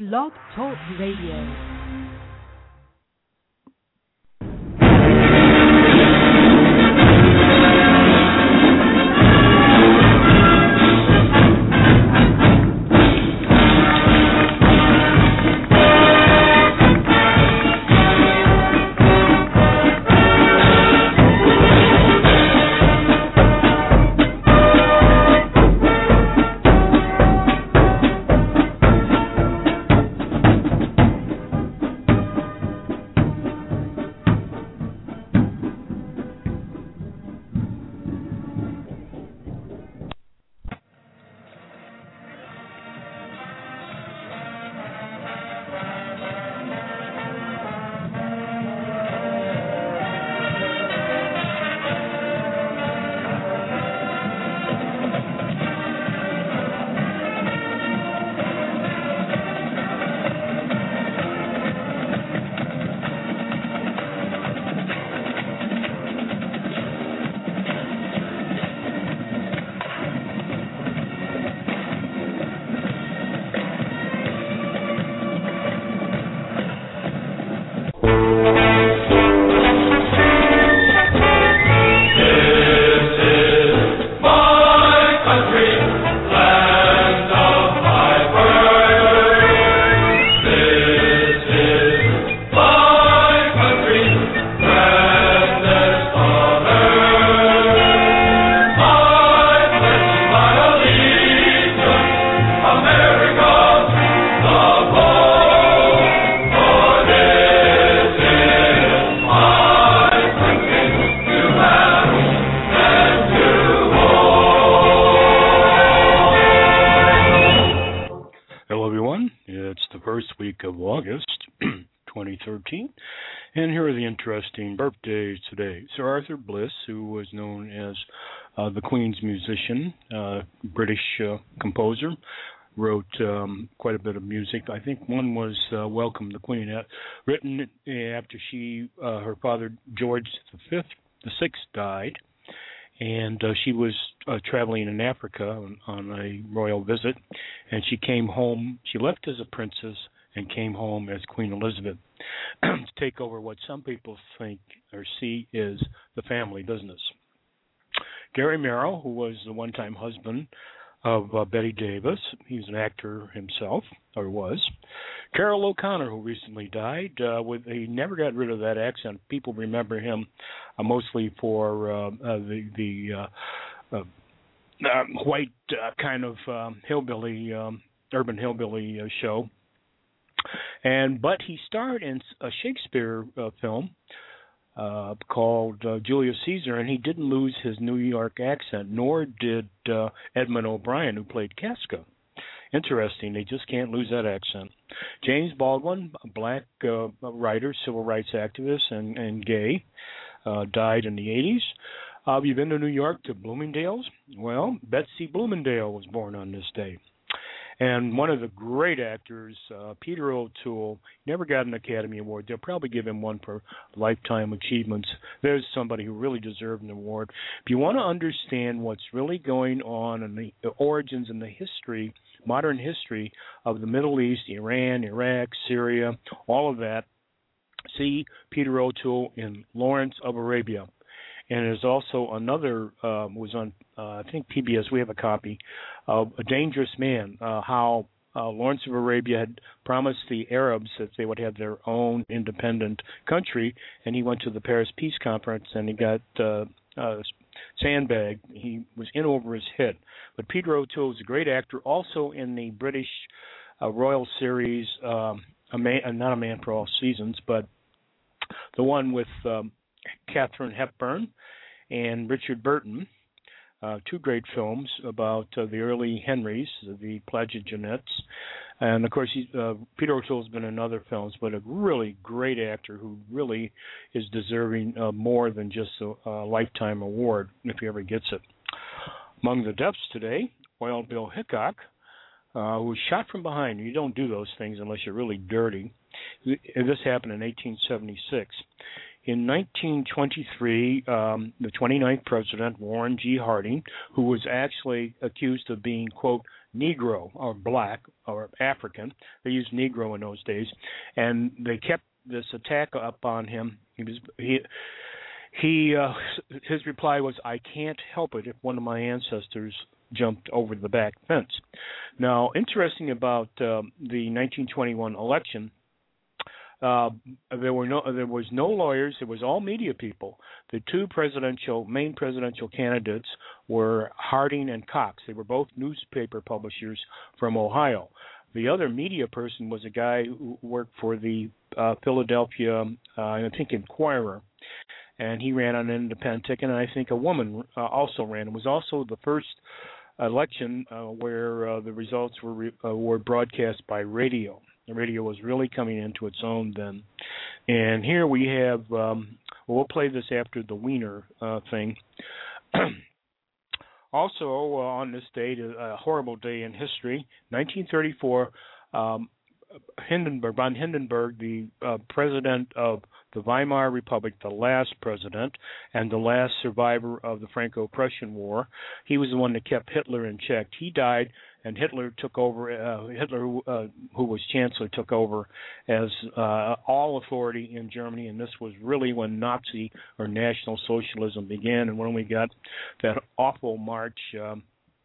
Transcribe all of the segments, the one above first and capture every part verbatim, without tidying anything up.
Blog Talk Radio. And here are the interesting birthdays today. Sir Arthur Bliss, who was known as uh, the Queen's musician, uh, British uh, composer, wrote um, quite a bit of music. I think one was uh, Welcome the Queen, uh, written after she, uh, her father George the Fifth, the Sixth, died, and uh, she was uh, traveling in Africa on, on a royal visit, and she came home. She left as a princess and came home as Queen Elizabeth to take over what some people think or see is the family business. Gary Merrill, who was the one-time husband of uh, Betty Davis, he's an actor himself, or was. Carroll O'Connor, who recently died, uh, with he never got rid of that accent. People remember him uh, mostly for uh, uh, the the uh, uh, uh, white uh, kind of um, hillbilly, um, urban hillbilly uh, show. And but he starred in a Shakespeare uh, film uh, called uh, Julius Caesar, and he didn't lose his New York accent, nor did uh, Edmund O'Brien, who played Casca. Interesting, they just can't lose that accent. James Baldwin, a black uh, writer, civil rights activist, and, and gay, uh, died in the eighties. Uh, have you been to New York to Bloomingdale's? Well, Betsy Bloomingdale was born on this day. And one of the great actors, uh, Peter O'Toole, never got an Academy Award. They'll probably give him one for lifetime achievements. There's somebody who really deserved an award. If you want to understand what's really going on and the, the origins and the history, modern history of the Middle East, Iran, Iraq, Syria, all of that, see Peter O'Toole in Lawrence of Arabia. And there's also another, uh, was on, uh, I think, P B S, we have a copy, of A Dangerous Man, uh, how uh, Lawrence of Arabia had promised the Arabs that they would have their own independent country, and he went to the Paris Peace Conference, and he got uh, uh, sandbagged. He was in over his head. But Peter O'Toole is a great actor, also in the British uh, royal series, um, a man, uh, not A Man for All Seasons, but the one with um, Katharine Hepburn and Richard Burton, uh, two great films about uh, the early Henrys, the Plantagenets. And, of course, he, uh, Peter O'Toole's been in other films, but a really great actor who really is deserving uh, more than just a, a Lifetime Award, if he ever gets it. Among the deaths today, Wild Bill Hickok, uh, who was shot from behind. You don't do those things unless you're really dirty. This happened in eighteen seventy-six. In nineteen twenty-three, um, the twenty-ninth president, Warren G. Harding, who was actually accused of being, quote, Negro or black or African. They used Negro in those days, and they kept this attack up on him. He was he he uh, his reply was, "I can't help it if one of my ancestors jumped over the back fence." Now, interesting about uh, the nineteen twenty-one election. Uh, there were no, there was no lawyers. It was all media people. The two presidential, main presidential candidates were Harding and Cox. They were both newspaper publishers from Ohio. The other media person was a guy who worked for the uh, Philadelphia, uh, I think, Inquirer, and he ran on an independent ticket. And I think a woman uh, also ran. It was also the first election uh, where uh, the results were re- uh, were broadcast by radio. The radio was really coming into its own then. And here we have, um, well, we'll play this after the Wiener uh, thing. Also, uh, on this date, a horrible day in history, nineteen thirty-four, um, Hindenburg, von Hindenburg, the uh, president of the Weimar Republic, the last president, and the last survivor of the Franco-Prussian War. He was the one that kept Hitler in check. He died, and Hitler took over. Uh, Hitler, uh, who was chancellor, took over as uh, all authority in Germany, and this was really when Nazi or National Socialism began, and when we got that awful march, um,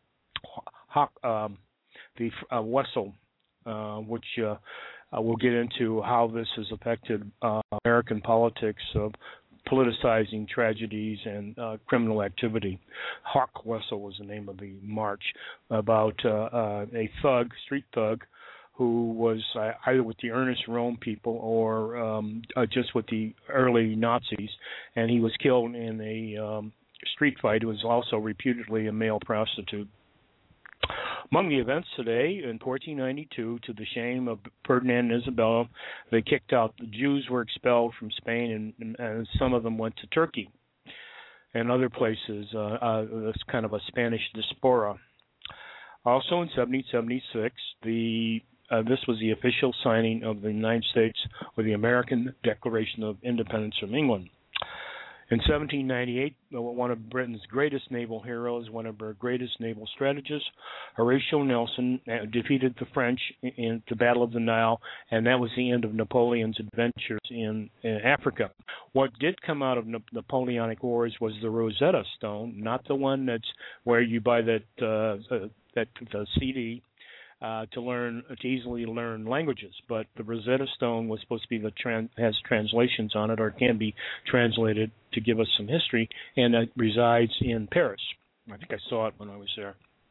um, the uh, Wessel. Uh, which uh, uh, we'll get into how this has affected uh, American politics of politicizing tragedies and uh, criminal activity. Hawk Wessel was the name of the march, about uh, uh, a thug, street thug, who was uh, either with the Ernest Röhm people or um, uh, just with the early Nazis, and he was killed in a um, street fight. He was also reputedly a male prostitute. Among the events today, in fourteen ninety-two, to the shame of Ferdinand and Isabella, they kicked out, the Jews were expelled from Spain, and, and some of them went to Turkey and other places. Uh, uh, that's kind of a Spanish diaspora. Also in seventeen seventy-six, the uh, this was the official signing of the United States with the American Declaration of Independence from England. In seventeen ninety-eight, one of Britain's greatest naval heroes, one of her greatest naval strategists, Horatio Nelson, defeated the French in the Battle of the Nile, and that was the end of Napoleon's adventures in, in Africa. What did come out of Napoleonic Wars was the Rosetta Stone, not the one that's where you buy that uh, that the C D. Uh, to learn to easily learn languages, but the Rosetta Stone was supposed to be the trans, has translations on it, or can be translated to give us some history, and it resides in Paris. I think I saw it when I was there.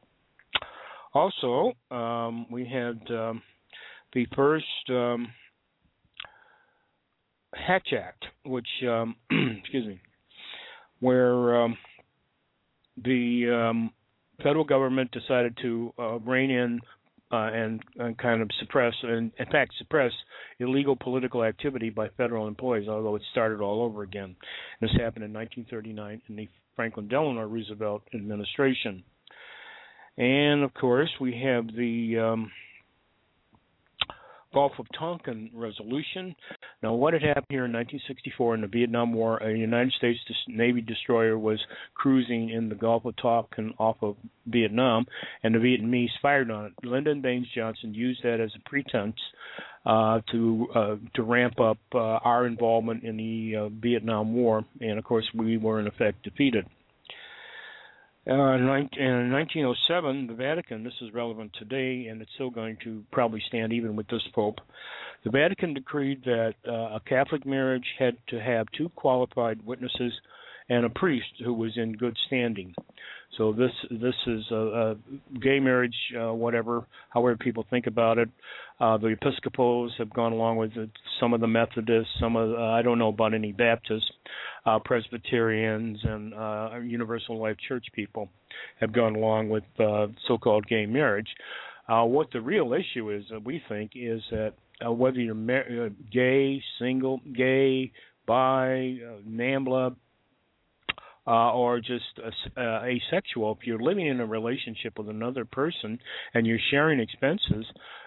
Also, um, we had um, the first um, Hatch Act, which um, excuse me, where um, the um, federal government decided to uh, rein in Uh, and, and kind of suppress, and in fact suppress illegal political activity by federal employees, although it started all over again. This happened in nineteen thirty-nine in the Franklin Delano Roosevelt administration. And, of course, we have the um, Gulf of Tonkin resolution. Now, what had happened here in nineteen sixty-four in the Vietnam War, a United States Navy destroyer was cruising in the Gulf of Tonkin off of Vietnam, and the Vietnamese fired on it. Lyndon Baines Johnson used that as a pretense uh, to uh, to ramp up uh, our involvement in the uh, Vietnam War, and, of course, we were, in effect, defeated. Uh, in nineteen oh seven, the Vatican, this is relevant today, and it's still going to probably stand even with this Pope, the Vatican decreed that uh, a Catholic marriage had to have two qualified witnesses and a priest who was in good standing. So this this is a, a gay marriage, uh, whatever, however people think about it. Uh, the Episcopals have gone along with it. Some of the Methodists, some of uh, I don't know about any Baptists, uh, Presbyterians, and uh, Universal Life Church people have gone along with uh, so-called gay marriage. Uh, what the real issue is, uh, we think, is that uh, whether you're mar- uh, gay, single, gay, bi, uh, NAMBLA, Uh, or just uh, uh, asexual, if you're living in a relationship with another person and you're sharing expenses,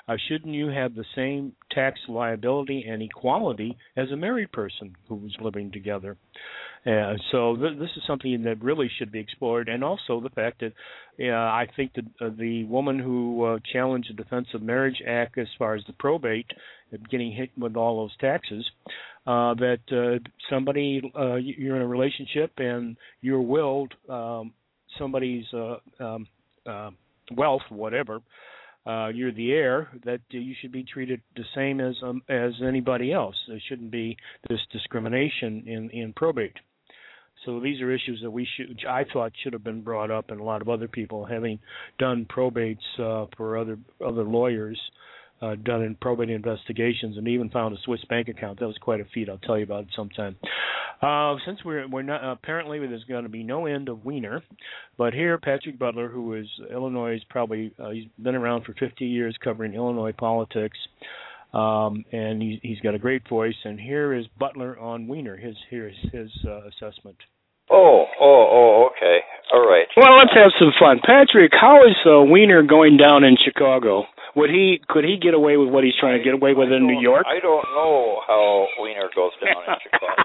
uh, shouldn't you have the same tax liability and equality as a married person who was living together? Uh, so th- this is something that really should be explored, and also the fact that uh, I think that uh, the woman who uh, challenged the Defense of Marriage Act as far as the probate, uh, getting hit with all those taxes, uh, that uh, somebody, uh, you're in a relationship and you're willed um, somebody's uh, um, uh, wealth, whatever, uh, you're the heir, that uh, you should be treated the same as um, as anybody else. There shouldn't be this discrimination in, in probate. So these are issues that we should, I thought, should have been brought up, and a lot of other people, having done probates uh, for other other lawyers, uh, done in probate investigations, and even found a Swiss bank account. That was quite a feat. I'll tell you about it sometime. Uh, since we're we're not apparently there's going to be no end of Wiener, but here Patrick Butler, who is Illinois, probably uh, he's been around for fifty years covering Illinois politics. Um, and he, he's got a great voice. And here is Butler on Wiener. His here's his uh, assessment. Oh, oh, oh, okay, all right. Well, let's have some fun, Patrick. How is uh, Wiener going down in Chicago? Would he could he get away with what he's trying to get away with I in New York? I don't know how Wiener goes down in Chicago.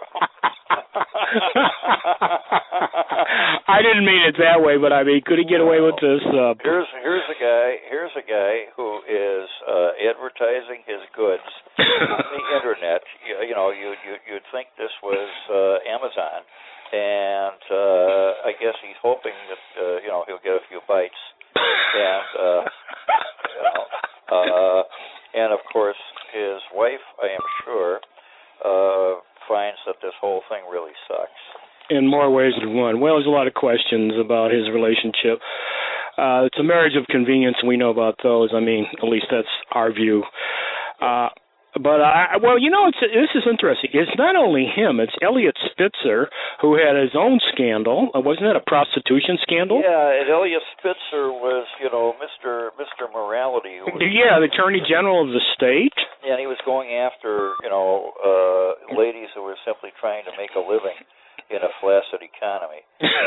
I didn't mean it that way, but I mean, could he get away with this? Uh, here's here's a guy. Here's a guy who is uh, advertising his goods on the internet. You, you know, you you you'd think this was uh, Amazon, and uh, I guess he's hoping that uh, you know he'll get a few bites, and uh, you know, uh, and of course his wife, I am sure, uh, finds that this whole thing really sucks. In more ways than one. Well, there's a lot of questions about his relationship. Uh, it's a marriage of convenience, and we know about those. I mean, at least that's our view. Uh, but, I, well, you know, it's, this is interesting. It's not only him. It's Elliot Spitzer, who had his own scandal. Uh, wasn't that a prostitution scandal? Yeah, and Elliot Spitzer was, you know, Mister Mister Morality. Who was, yeah, the Attorney General of the state. And he was going after, you know, uh, ladies who were simply trying to make a living in a flaccid economy.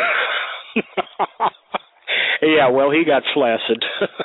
Yeah, well, he got flaccid.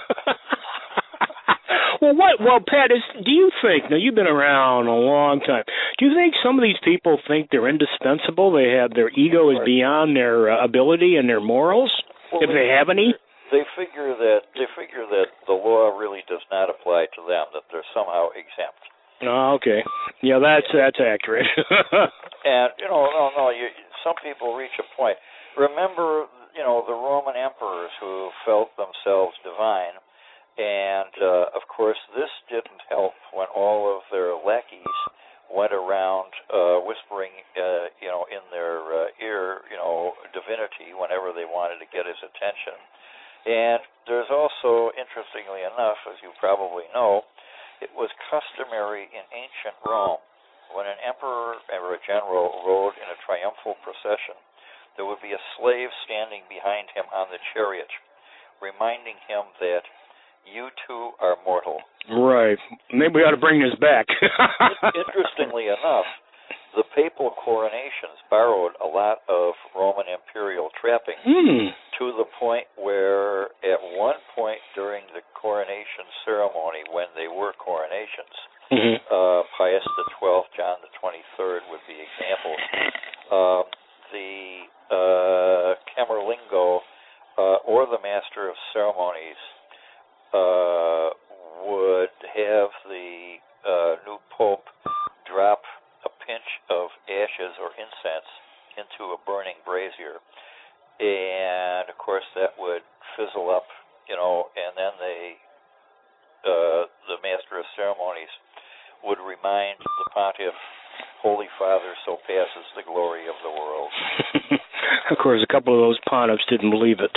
Well, what? Well, Pat, is, do you think? Now, you've been around a long time. Do you think some of these people think they're indispensable? They have their ego is beyond their uh, ability and their morals, well, if they, they have any. They figure that they figure that the law really does not apply to them. That they're somehow exempt. Oh, okay. Yeah, that's that's accurate. And you know, no, no. You, some people reach a point. Remember, you know, the Roman emperors who felt themselves divine, and uh, of course, this didn't help when all of their lackeys went around uh, whispering, uh, you know, in their uh, ear, you know, divinity whenever they wanted to get his attention. And there's also, interestingly enough, as you probably know, it was customary in ancient Rome, when an emperor or a general rode in a triumphal procession, there would be a slave standing behind him on the chariot, reminding him that you too are mortal. Right. Maybe we ought to bring this back. Interestingly enough, the papal coronations borrowed a lot of Roman imperial trappings mm. to the point where at one point during the coronation ceremony, when they were coronations, mm-hmm. uh, Pius the twelfth, John the twenty-third would be examples. Um, the uh, Camerlingo uh, or the Master of Ceremonies uh, would have the uh, new Pope drop a pinch of ashes or incense into a burning brazier. And, of course, that would fizzle up, you know, and then they, uh, the Master of Ceremonies would remind the Pontiff, Holy Father, so passes the glory of the world. Of course, a couple of those pontiffs didn't believe it.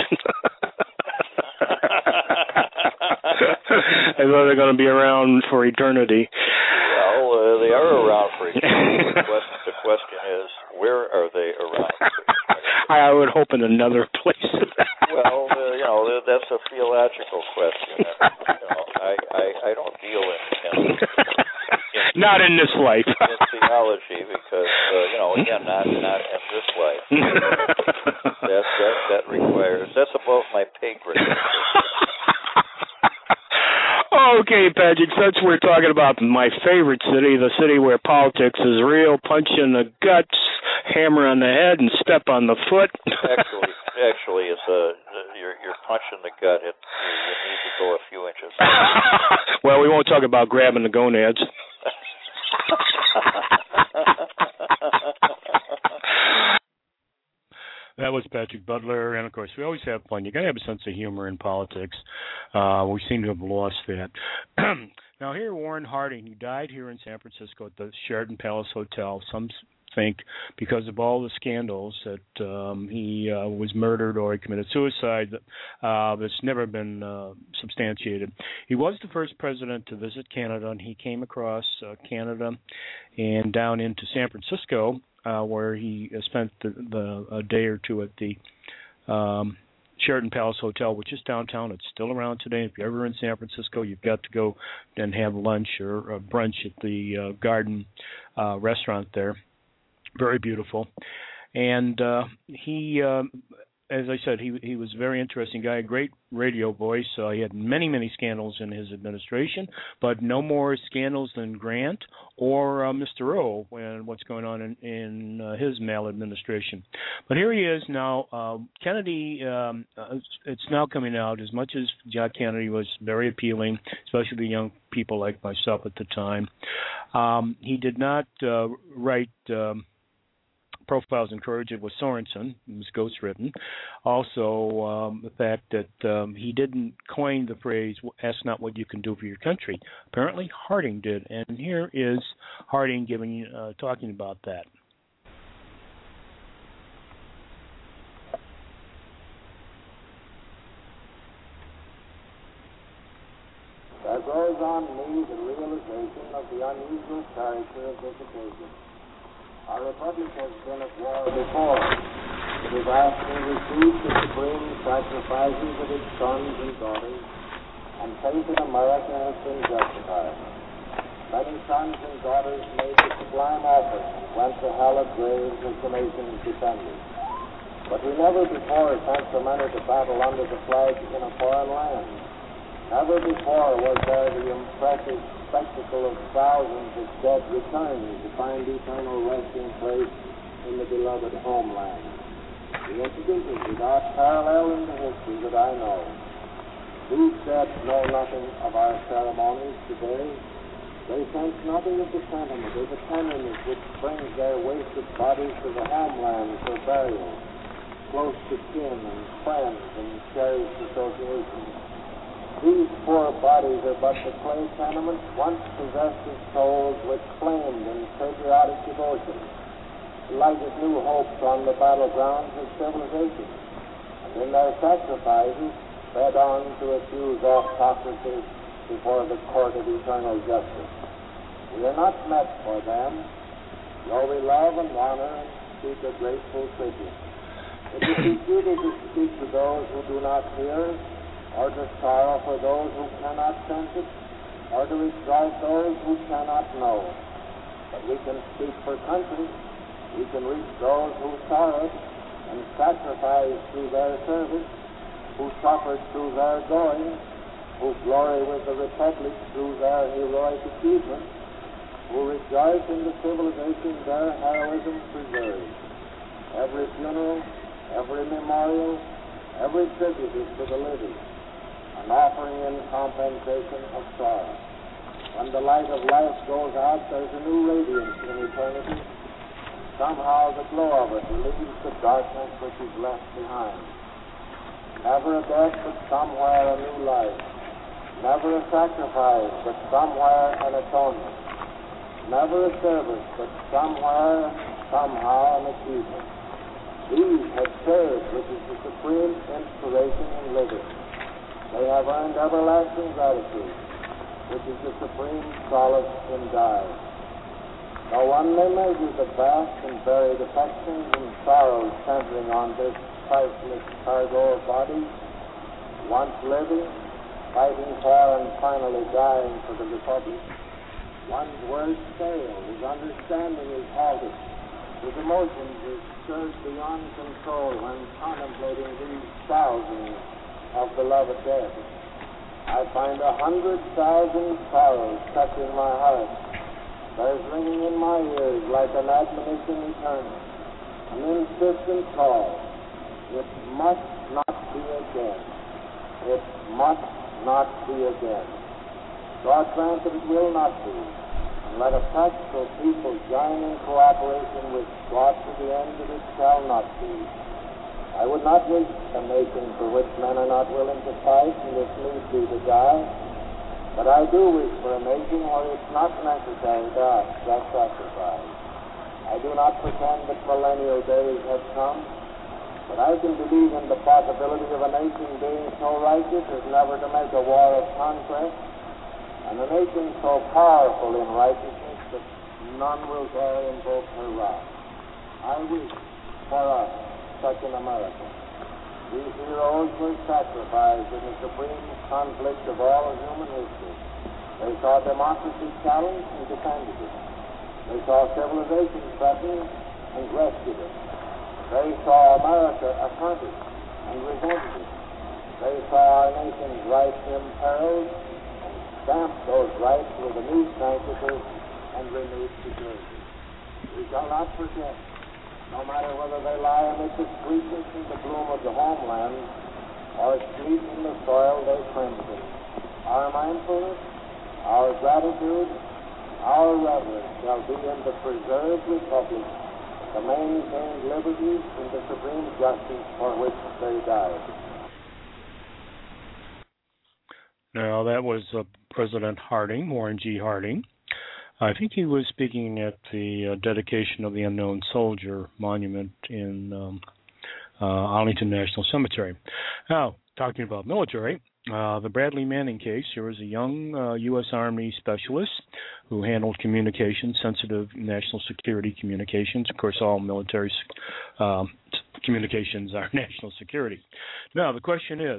I thought they're going to be around for eternity. Well, uh, they are around for eternity. The question, the question is, where are they around for eternity? I would hope in another place. Well, uh, you know, that's a theological question. And, you know, I, I, I don't deal in, in, in not in this life. in theology, because uh, you know, again, not not in this life. that that that requires that's above my pay grade. Okay, Patrick, since we're talking about my favorite city, the city where politics is real, punch in the guts, hammer on the head, and step on the foot. actually, actually, it's a you're you're punching the gut. It, you need to go a few inches. Well, we won't talk about grabbing the gonads. That was Patrick Butler, and of course, we always have fun. You got to have a sense of humor in politics. Uh, we seem to have lost that. Now, here, Warren Harding, who died here in San Francisco at the Sheraton Palace Hotel. Some think because of all the scandals that um, he uh, was murdered or he committed suicide. Uh, that's never been uh, substantiated. He was the first president to visit Canada, and he came across uh, Canada and down into San Francisco, uh, where he spent the, the a day or two at the um, Sheraton Palace Hotel, which is downtown. It's still around today. If you're ever in San Francisco, you've got to go and have lunch or, or brunch at the uh, Garden uh, restaurant there. Very beautiful. And uh, he, uh, as I said, he he was a very interesting guy, a great radio voice. Uh, he had many, many scandals in his administration, but no more scandals than Grant or uh, Mister O and what's going on in, in uh, his maladministration. But here he is now. Uh, Kennedy, um, uh, it's now coming out, as much as Jack Kennedy was very appealing, especially to young people like myself at the time, um, he did not uh, write... Um, Profiles in Courage. It was Sorensen. It was ghostwritten. Also, um, the fact that um, he didn't coin the phrase, ask not what you can do for your country. Apparently, Harding did. And here is Harding giving, uh, talking about that. There grows on me the realization of the unusual character of this occasion. Our republic has been at war before. It has actually received the supreme sacrifices of its sons and daughters, and faith in America has been justified. Many sons and daughters made the sublime offer and went to hallowed graves as the nation's defenders. But we never before sent the men to battle under the flag in a foreign land. Never before was there the impressive spectacle of thousands of dead returning to find eternal resting place in the beloved homeland. The incident is without parallel in the history that I know. These dead know nothing of our ceremonies today. They sense nothing of the sentiment or the tenderness which brings their wasted bodies to the homeland for burial, close to kin and friends and cherished associations. These poor bodies are but the clay tenements once possessed of souls which claimed in patriotic devotion, lighted new hopes on the battlegrounds of civilization, and in their sacrifices fed on to accuse autocracy before the court of eternal justice. We are not met for them, though we love and honor and speak a grateful tribute. It would be futile to speak to those who do not hear, or to sorrow for those who cannot sense it, or to exalt those who cannot know. But we can speak for country. We can reach those who sorrowed and sacrificed through their service, who suffered through their going, who glory with the Republic through their heroic achievement, who rejoice in the civilization their heroism preserves. Every funeral, every memorial, every tribute is to the living, an offering in compensation of sorrow. When the light of life goes out, there's a new radiance in eternity. Somehow the glow of it relieves the darkness which is left behind. Never a death, but somewhere a new life. Never a sacrifice, but somewhere an atonement. Never a service, but somewhere, somehow an achievement. These have served, which is the supreme inspiration in living. They have earned everlasting gratitude, which is the supreme solace in dying. No one may measure the vast and varied affections and sorrows centering on this priceless cargo of bodies, once living, fighting for and finally dying for the Republic. One's words fail, his understanding is halted, his emotions are stirred beyond control when contemplating these thousands of beloved dead. I find a hundred thousand sorrows touching my heart. There's ringing in my ears like an admonition eternal, an insistent call. It must not be again. It must not be again. God grant that it will not be. And let a practical people join in cooperation with God to the end that it shall not be. I would not wish a nation for which men are not willing to fight and if need be to die, but I do wish for a nation where it's not necessary to ask that sacrifice. I do not pretend that millennial days have come, but I can believe in the possibility of a nation being so righteous as never to make a war of conquest, and a nation so powerful in righteousness that none will dare invoke her wrath. I wish for us such an America. These heroes were sacrificed in the supreme conflict of all of human history. They saw democracy challenged and defended it. They saw civilization threatened and rescued it. They saw America affronted and resented it. They saw our nation's rights imperiled and stamped those rights with a new sanctity and renewed security. We shall not forget, no matter whether they lie amid the sweetness and the bloom of the homeland or sleep in the soil they crimson. Our mindfulness, our gratitude, our reverence shall be in the preserved republic, the maintained liberties, and the supreme justice for which they died. Now, that was uh, President Harding, Warren G. Harding. I think he was speaking at the uh, dedication of the Unknown Soldier Monument in um, uh, Arlington National Cemetery. Now, talking about military, uh, the Bradley Manning case, there was a young uh, U S Army specialist who handled communications, sensitive national security communications. Of course, all military um, communications are national security. Now, the question is,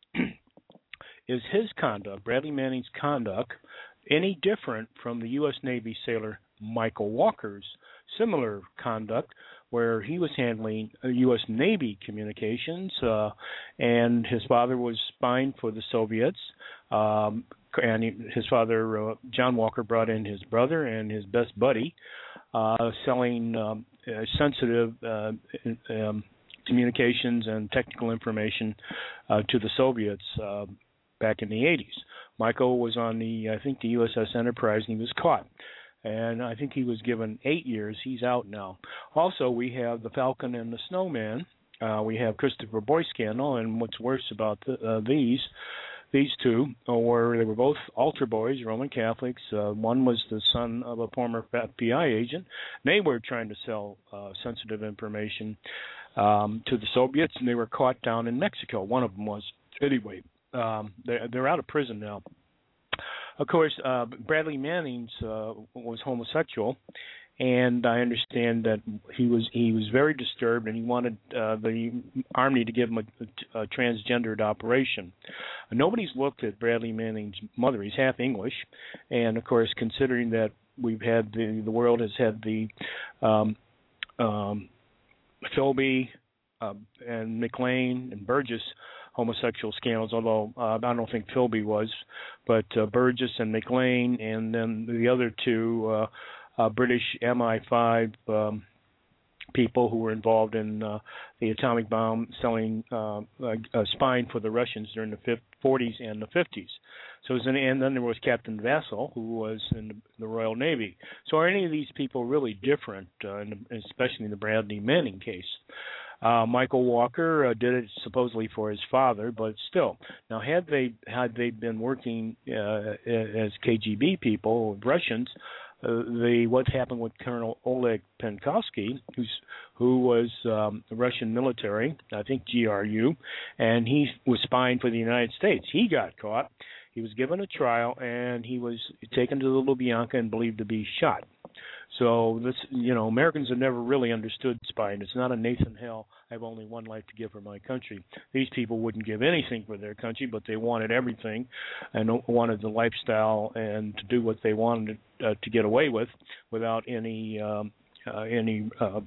is his conduct, Bradley Manning's conduct, any different from the U S Navy sailor Michael Walker's similar conduct, where he was handling U S Navy communications, uh, and his father was spying for the Soviets, um, and he, his father, uh, John Walker, brought in his brother and his best buddy, uh, selling um, uh, sensitive uh, um, communications and technical information uh, to the Soviets uh, back in the eighties. Michael was on the, I think, the U S S Enterprise, and he was caught. And I think he was given eight years. He's out now. Also, we have the Falcon and the Snowman. Uh, we have Christopher Boyce scandal, and what's worse about the, uh, these, these two were they were both altar boys, Roman Catholics. Uh, one was the son of a former F B I agent. They were trying to sell uh, sensitive information um, to the Soviets, and they were caught down in Mexico. One of them was, anyway. Um, they're, they're out of prison now. Of course, uh, Bradley Manning uh, was homosexual, and I understand that he was he was very disturbed, and he wanted uh, the Army to give him a, a transgendered operation. Nobody's looked at Bradley Manning's mother. He's half English, and of course, considering that we've had the the world has had the um, um, Philby uh, and McLean and Burgess homosexual scandals, although uh, I don't think Philby was, but uh, Burgess and McLean, and then the other two uh, uh, British M I five um, people who were involved in uh, the atomic bomb, selling, uh, uh, spying for the Russians during the forties and the fifties. So, it was an, and then there was Captain Vassal, who was in the, the Royal Navy. So, are any of these people really different, uh, in the, especially in the Bradley Manning case? Uh, Michael Walker uh, did it supposedly for his father, but still. Now, had they had they been working uh, as K G B people, Russians, uh, the what happened with Colonel Oleg Penkovsky, who's who was um, the Russian military, I think G R U, and he was spying for the United States. He got caught. He was given a trial, and he was taken to the Lubyanka and believed to be shot. So this, you know, Americans have never really understood spying. It's not a Nathan Hale, I have only one life to give for my country. These people wouldn't give anything for their country, but they wanted everything and wanted the lifestyle and to do what they wanted uh, to get away with without any um, uh, any uh,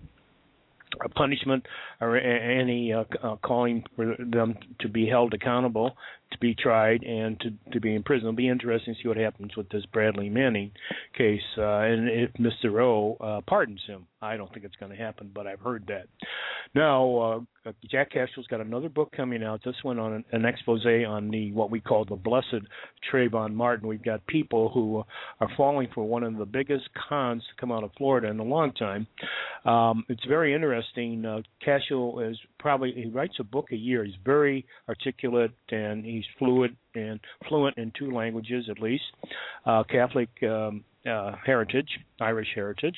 punishment or any uh, uh, calling for them to be held accountable to be tried and to, to be in prison. It'll be interesting to see what happens with this Bradley Manning case, uh, and if Mister O uh, pardons him. I don't think it's going to happen, but I've heard that. Now, uh, Jack Cashell's got another book coming out. This one on an, an expose on the what we call the blessed Trayvon Martin. We've got people who are falling for one of the biggest cons to come out of Florida in a long time. Um, it's very interesting. Uh, Cashell is probably he writes a book a year. He's very articulate and he's fluid and fluent in two languages at least, uh, Catholic um, uh, heritage, Irish heritage.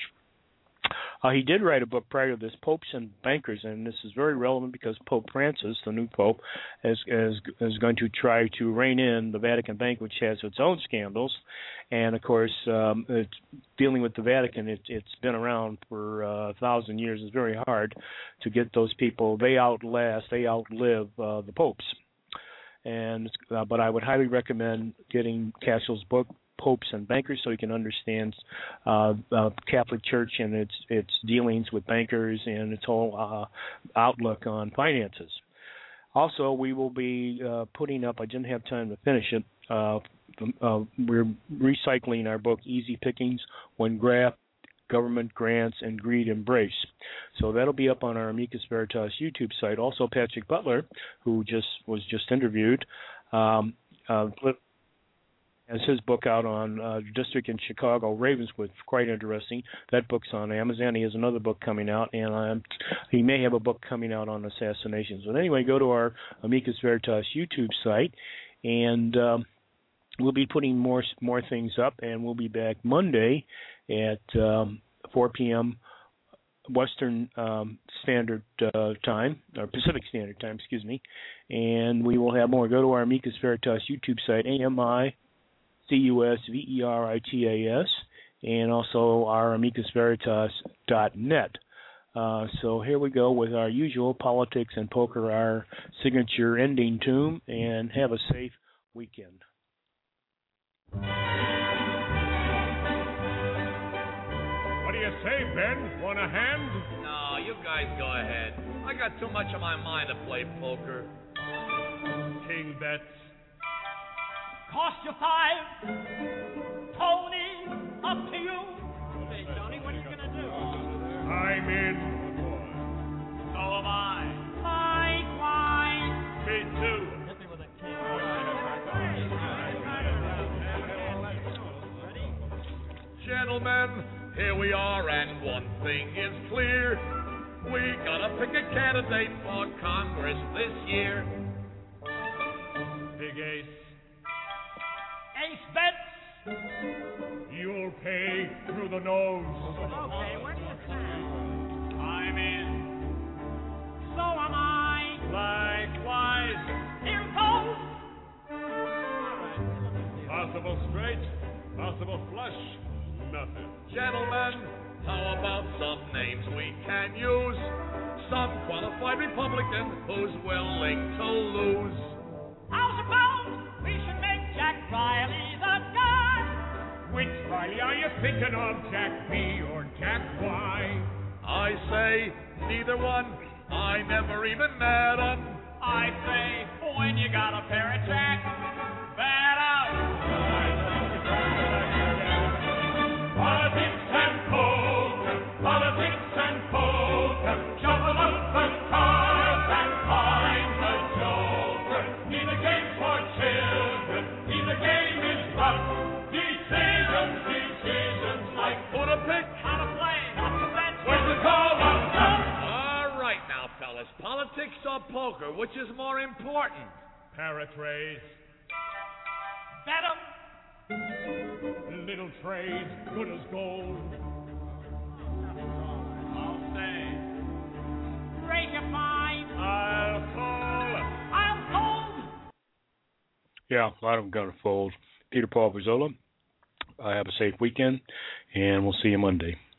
Uh, he did write a book prior to this, Popes and Bankers, and this is very relevant because Pope Francis, the new pope, is, is, is going to try to rein in the Vatican Bank, which has its own scandals. And, of course, um, it's dealing with the Vatican, it, it's been around for uh, a thousand years. It's very hard to get those people. They outlast, they outlive uh, the popes. And uh, But I would highly recommend getting Cashell's book, Popes and Bankers, so you can understand uh, uh, Catholic Church and its its dealings with bankers and its whole uh, outlook on finances. Also, we will be uh, putting up, I didn't have time to finish it, uh, uh, we're recycling our book, Easy Pickings, When Graft, Government Grants, and Greed Embrace. So that'll be up on our Amicus Veritas YouTube site. Also, Patrick Butler, who just was just interviewed, um, uh, has his book out on uh, District in Chicago, Ravenswood, quite interesting. That book's on Amazon. He has another book coming out, and um, he may have a book coming out on assassinations. But anyway, go to our Amicus Veritas YouTube site, and um, we'll be putting more more things up, and we'll be back Monday at um, four p.m. Western um, Standard uh, Time, or Pacific Standard Time, excuse me, and we will have more. Go to our Amicus Veritas YouTube site, A M I C U S V E R I T A S, and also our amicus veritas dot net. Uh, so here we go with our usual politics and poker, our signature ending tune, and have a safe weekend. What do you say, Ben? Want a hand? No, you guys go ahead. I got too much on my mind to play poker. King bets. Cost you five. Tony, up to you. Hey, Tony, what are you going to do? I'm in. So am I. Likewise. Me too. Hit me with a king. Gentlemen, here we are, and one thing is clear. We gotta pick a candidate for Congress this year. Big Ace. Ace bets. You'll pay through the nose. Okay, where do you stand? I'm in. So am I. Likewise. Here goes. Possible straight, possible flush, nothing. Gentlemen, how about some names we can use? Some qualified Republican who's willing to lose. How's about we should make Jack Riley the guy? Which Riley are you thinking of, Jack B or Jack Y? I say neither one. I never even met 'em. I say when you got a pair of Jack, bet out. Politics and poker, politics and poker, shuffle up the cards and find the joker. Neither game for children, neither game is rough. Decisions, decisions like Who to pick? How to play, how to bet, when to call up top. All right now, fellas. Politics or poker, which is more important? Paratrays, bet 'em. little trays, good as gold. I'll say. Raise your five. I'll call. I'll hold. Yeah, a lot of them going to fold. Peter Paul Verzola, uh, have a safe weekend, and we'll see you Monday.